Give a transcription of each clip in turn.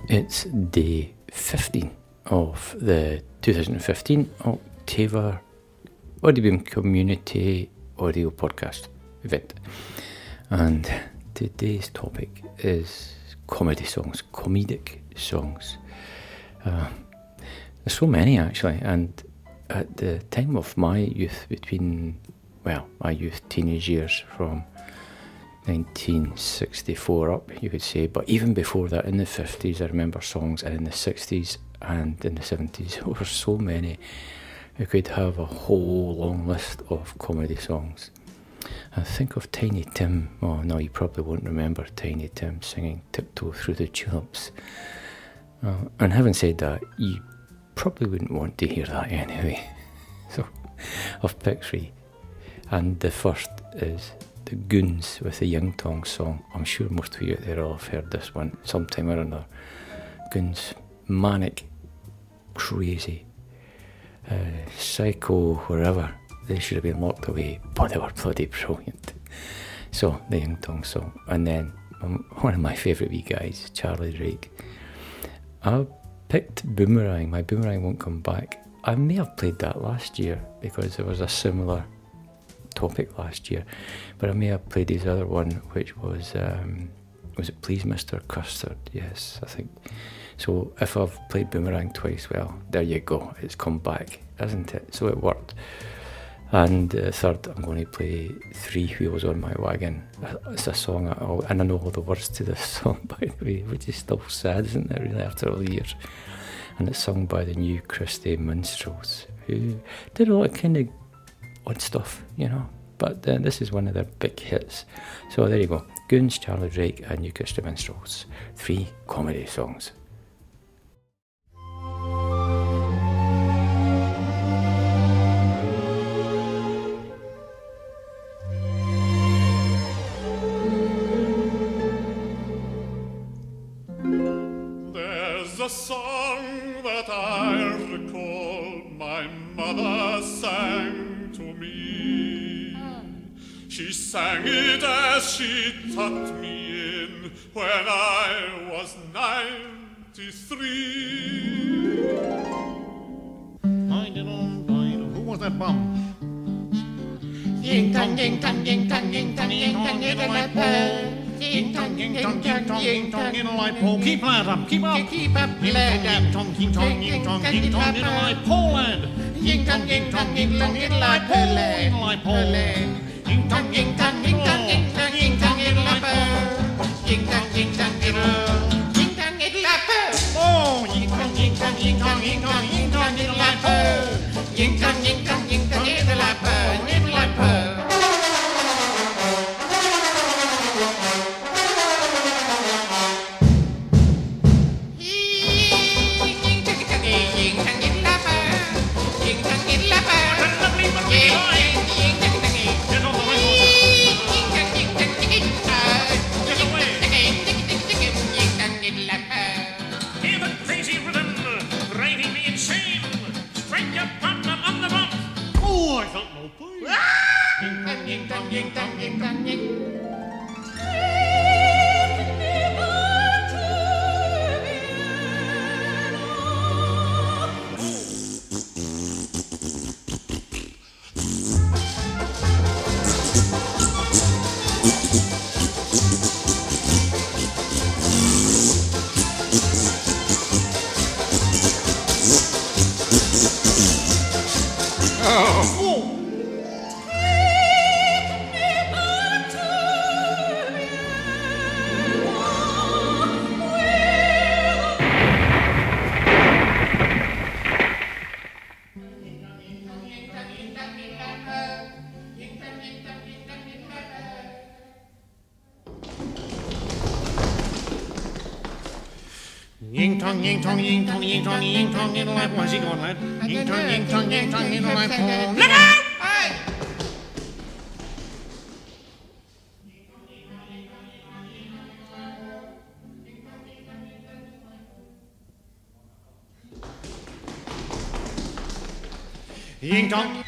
It's day 15 of the 2015 Octava Audioboom Community Audio Podcast event. And today's topic is comedy songs, comedic songs. There's so many actually, and at the time of my youth, teenage years from 1964 up, you could say, but even before that, in the 50s, I remember songs, and in the 60s and in the 70s, there were so many. You could have a whole long list of comedy songs. I think of Tiny Tim. Oh no, you probably won't remember Tiny Tim singing Tiptoe Through the Tulips. And having said that, you probably wouldn't want to hear that anyway. So I've picked three, and the first is the Goons with the Ying Tong song. I'm sure most of you out there all have heard this one sometime or another. Goons, manic, crazy, psycho, wherever. They should have been locked away, but they were bloody brilliant. So, the Ying Tong song. And then, one of my favourite wee guys, Charlie Drake. I picked Boomerang. My Boomerang Won't Come Back. I may have played that last year, because there was a similar topic last year, but I may have played his other one, which was it Please Mr. Custard? Yes, I think. So if I've played Boomerang twice, well, there you go, it's come back, isn't it? So it worked. And third, I'm going to play Three Wheels on My Wagon. It's a song, and I know all the words to this song, by the way, which is still sad, isn't it, really, after all the years. And it's sung by the New Christie Minstrels, who did a lot of kind of odd stuff, you know, but this is one of their big hits. So there you go, Goons, Charlie Drake and New Christie Minstrels, three comedy songs. There's a song that I recall my mother sang to me. She sang it as she tucked me in when I was 93. Who was that bum? Ying tong, ying tong, ying tong, ying tong, ying tong, ying tong, ying tong, ying tong, ying tong, in a light pole. Keep that up, keep up. keep up, lad. Ying tong, ying tong, ying tong, ying tong, in a light pole, lad. Ying tong, ying tong, ying tong, in a light pole, In a light pole. Ying tong, ying tong, ying tong, ying tong, ying tong, in a light pole. Ying tong, ying tong, ying tong, in a light pole. Oh, Ying tong, ying tong, ying tong, ying tong, ying tong, in a light pole. Ying tong, ying tong, ying tong, in a light pole, in a light pole. Hear the crazy rhythm, driving me insane. Strike your partner on the bump. oh, I felt no pain. Ying tong, ying tong, ying tong, ying. Ying tong, ying tong, ying tong, ying tong, ying tong, in a light pole. Where's he going, lad? Ying tong, ying tong, ying tong, in a light pole. Look out! Ying tong.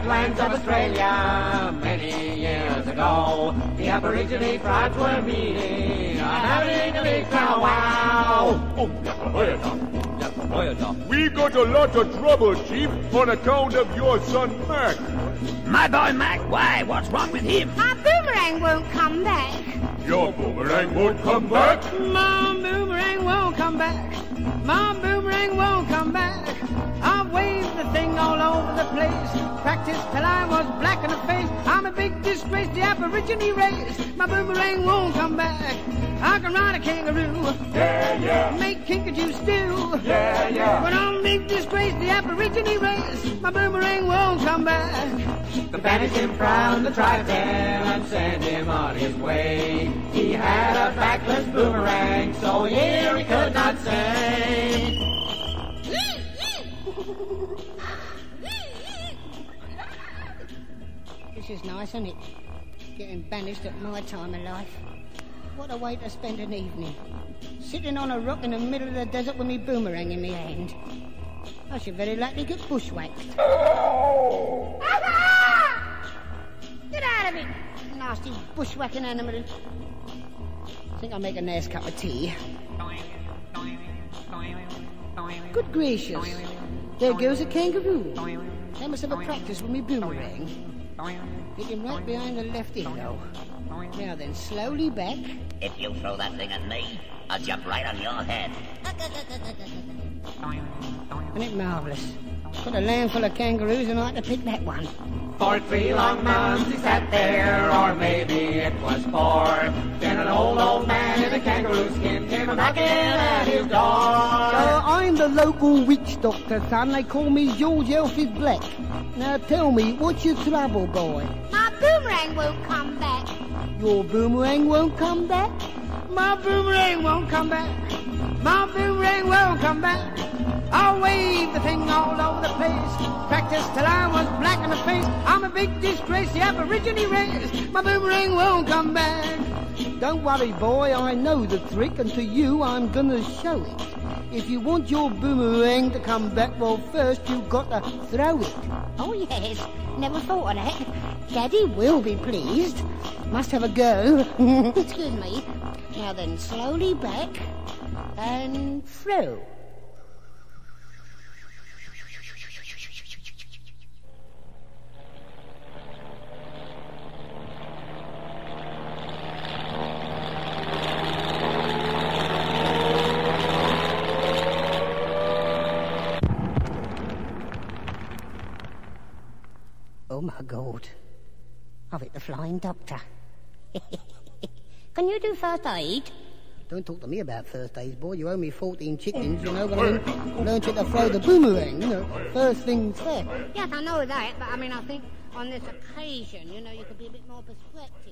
flatlands of Australia. Many years ago, the Aborigine tribes were meeting, having a big powwow. We got a lot of trouble, Chief, on account of your son, Mac. My boy Mac, why? What's wrong with him? Our boomerang won't come back. Your boomerang won't come back? My boomerang won't come back. My boomerang won't come back. I've waved the thing all over the place. Practiced till I was black in the face. I'm a big disgrace, the Aborigine race. My boomerang won't come back. I can ride a kangaroo. Yeah, yeah. Make kinkajou stew. Yeah, yeah. But I'm a big disgrace, the Aborigine race. My boomerang won't come back. The banished him from the tribe then and sent him on his way. He had a backless boomerang, so here he could not say. This is nice, isn't it? Getting banished at my time of life. What a way to spend an evening. Sitting on a rock in the middle of the desert with me boomerang in my hand. I should very likely get bushwhacked. Get out of it, nasty bushwhacking animal. I think I'll make a nice cup of tea. Good gracious. There goes a kangaroo. I must have a practice with me boomerang. Hit him right behind the left ear, though. Now then, slowly back. If you throw that thing at me, I'll jump right on your head. Isn't it marvellous? Got a land full of kangaroos and I had to pick that one. For 3 long months he sat there, or maybe it was 4. Then an old man in a kangaroo skin came knocking at his door. I'm the local witch doctor, son. They call me George Elfrid Black. Now tell me, what's your trouble, boy? My boomerang won't come back. Your boomerang won't come back? My boomerang won't come back. My boomerang won't come back. I'll wave the thing all over the place. Practiced till I was black in the face. I'm a big disgrace, the Aborigine race. My boomerang won't come back. Don't worry, boy, I know the trick, and to you I'm gonna show it. If you want your boomerang to come back, well, first you've got to throw it. Oh, yes. Never thought of that. Daddy will be pleased. Must have a go. Excuse me. Now then, slowly back and throw. Oh, my God. I've hit the flying doctor. Can you do first aid? Don't talk to me about first aid, boy. You owe me 14 chickens, you know, but I learned you to throw the boomerang, you know. First things first. Yes, I know that, but I mean, I think on this occasion, you know, you could be a bit more perspective.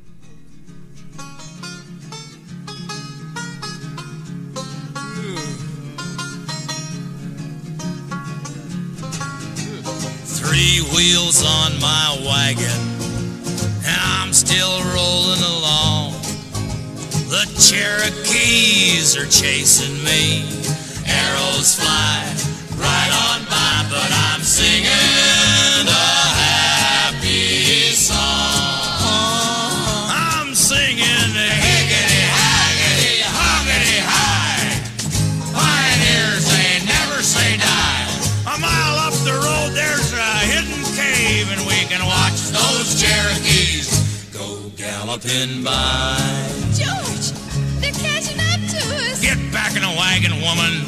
3 wheels on my wagon, and I'm still rolling along. The Cherokees are chasing me, arrows fly right on by, but I'm singing a happy song. I'm singing the higgity, haggity, hoggity, high. Pioneers, they never say die. A mile up the road, there's a hidden cave, and we can watch those Cherokees go galloping by. George, they're catching up to us. Get back in the wagon, woman.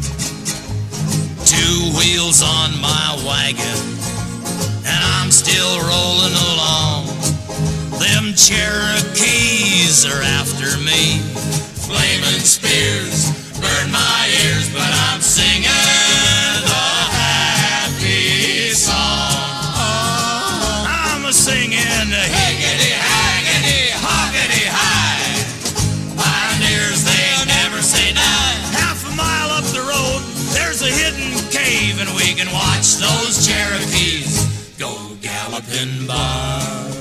2 wheels on my wagon, and I'm still rolling along. Them Cherokees are after me. Flaming spears burn my ears, but I'm singing the happy song. I'm singing the higgity, haggity, hoggity, high. Pioneers, they never say die. Half a mile up the road, there's a hidden cave, and we can watch those Cherokees go galloping by.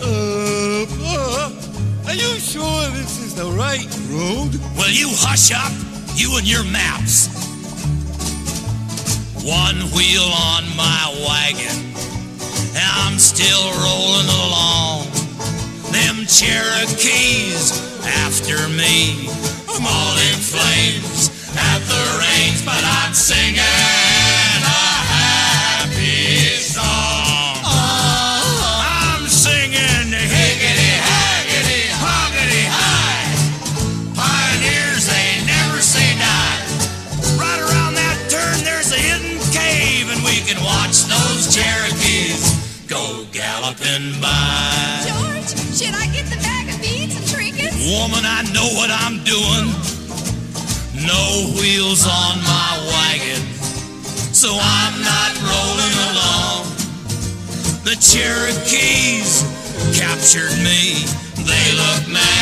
Are you sure this is the right road? Will you hush up, you and your maps? 1 wheel on my wagon, I'm still rolling along. Them Cherokees after me. I'm all in flames at the reins, but I'm singing a happy song. I'm singing higgity, haggity, hoggity, high. Pioneers, they never say die. Right around that turn, there's a hidden cave, and we can watch those Cherokees go galloping by. George, should I get the bag of beads and trinkets? Woman, I know what I'm doing. No wheels on my wagon, so I'm not rolling along. The Cherokees captured me. They look mad.